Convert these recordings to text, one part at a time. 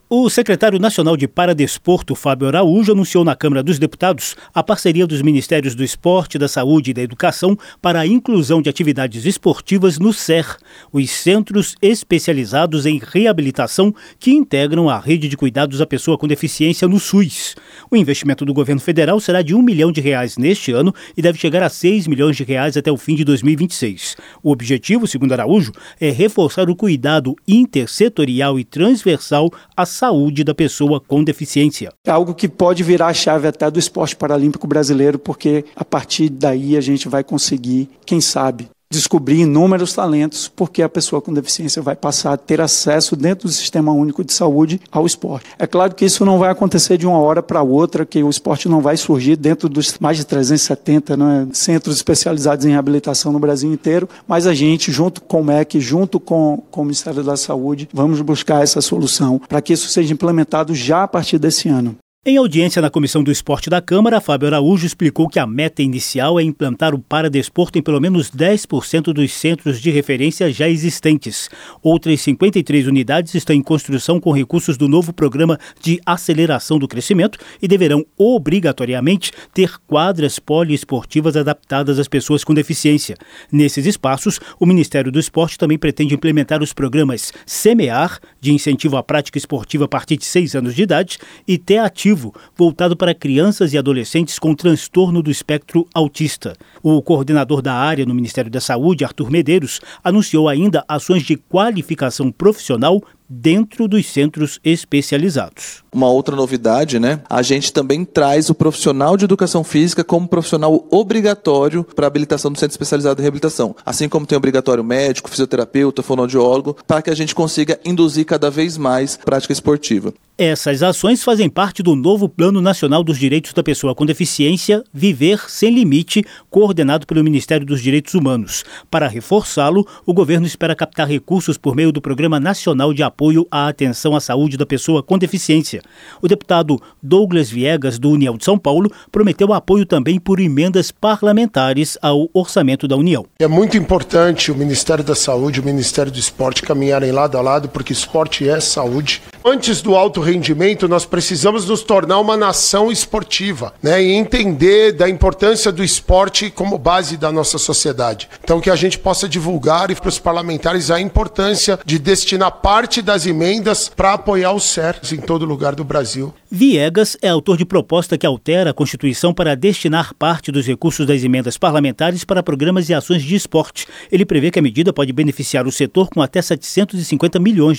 O secretário nacional de Paradesporto, Fábio Araújo, anunciou na Câmara dos Deputados a parceria dos Ministérios do Esporte, da Saúde e da Educação para a inclusão de atividades esportivas no SER, os Centros Especializados em Reabilitação que integram a rede de cuidados à pessoa com deficiência no SUS. O investimento do governo federal será de R$1 milhão neste ano e deve chegar a R$6 milhões até o fim de 2026. O objetivo, segundo Araújo, é reforçar o cuidado intersetorial e transversal à saúde da pessoa com deficiência. É algo que pode virar a chave até do esporte paralímpico brasileiro, porque a partir daí a gente vai conseguir, quem sabe, descobrir inúmeros talentos, porque a pessoa com deficiência vai passar a ter acesso dentro do Sistema Único de Saúde ao esporte. É claro que isso não vai acontecer de uma hora para outra, que o esporte não vai surgir dentro dos mais de 370 centros especializados em reabilitação no Brasil inteiro, mas a gente, junto com o MEC, junto com o Ministério da Saúde, vamos buscar essa solução para que isso seja implementado já a partir desse ano. Em audiência na Comissão do Esporte da Câmara, Fábio Araújo explicou que a meta inicial é implantar o paradesporto em pelo menos 10% dos centros de referência já existentes. Outras 53 unidades estão em construção com recursos do novo Programa de Aceleração do Crescimento e deverão obrigatoriamente ter quadras poliesportivas adaptadas às pessoas com deficiência. Nesses espaços, o Ministério do Esporte também pretende implementar os programas Semear, de incentivo à prática esportiva a partir de 6 anos de idade, e T-Ativo, voltado para crianças e adolescentes com transtorno do espectro autista. O coordenador da área no Ministério da Saúde, Arthur Medeiros, anunciou ainda ações de qualificação profissional dentro dos centros especializados. Uma outra novidade, a gente também traz o profissional de educação física como profissional obrigatório para a habilitação do centro especializado em reabilitação. Assim como tem obrigatório médico, fisioterapeuta, fonoaudiólogo, para que a gente consiga induzir cada vez mais a prática esportiva. Essas ações fazem parte do novo Plano Nacional dos Direitos da Pessoa com Deficiência, Viver Sem Limite, coordenado pelo Ministério dos Direitos Humanos. Para reforçá-lo, o governo espera captar recursos por meio do Programa Nacional de Apoio à Atenção à Saúde da Pessoa com Deficiência. O deputado Douglas Viegas, do União de São Paulo, prometeu apoio também por emendas parlamentares ao orçamento da União. É muito importante o Ministério da Saúde e o Ministério do Esporte caminharem lado a lado, porque esporte é saúde. Antes do alto rendimento, nós precisamos nos tornar uma nação esportiva, e entender da importância do esporte como base da nossa sociedade. Então, que a gente possa divulgar e para os parlamentares a importância de destinar parte das emendas para apoiar os CERs em todo lugar do Brasil. Viegas é autor de proposta que altera a Constituição para destinar parte dos recursos das emendas parlamentares para programas e ações de esporte. Ele prevê que a medida pode beneficiar o setor com até R$750 milhões.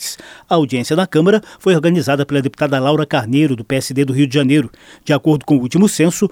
A audiência na Câmara foi organizada pela deputada Laura Carneiro, do PSD do Rio de Janeiro. De acordo com o último censo,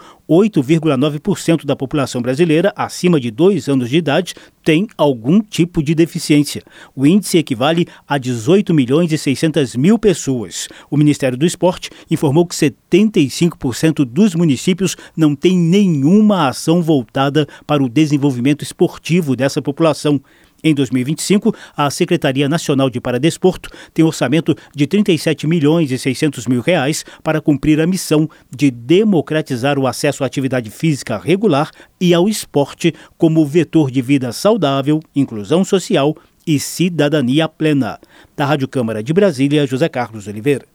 8,9% da população brasileira acima de 2 anos de idade tem algum tipo de deficiência. O índice equivale a 18.600.000 pessoas. O Ministério do Esporte informou que 75% dos municípios não têm nenhuma ação voltada para o desenvolvimento esportivo dessa população. Em 2025, a Secretaria Nacional de Paradesporto tem orçamento de R$37.600.000 para cumprir a missão de democratizar o acesso à atividade física regular e ao esporte como vetor de vida saudável, inclusão social e cidadania plena. Da Rádio Câmara de Brasília, José Carlos Oliveira.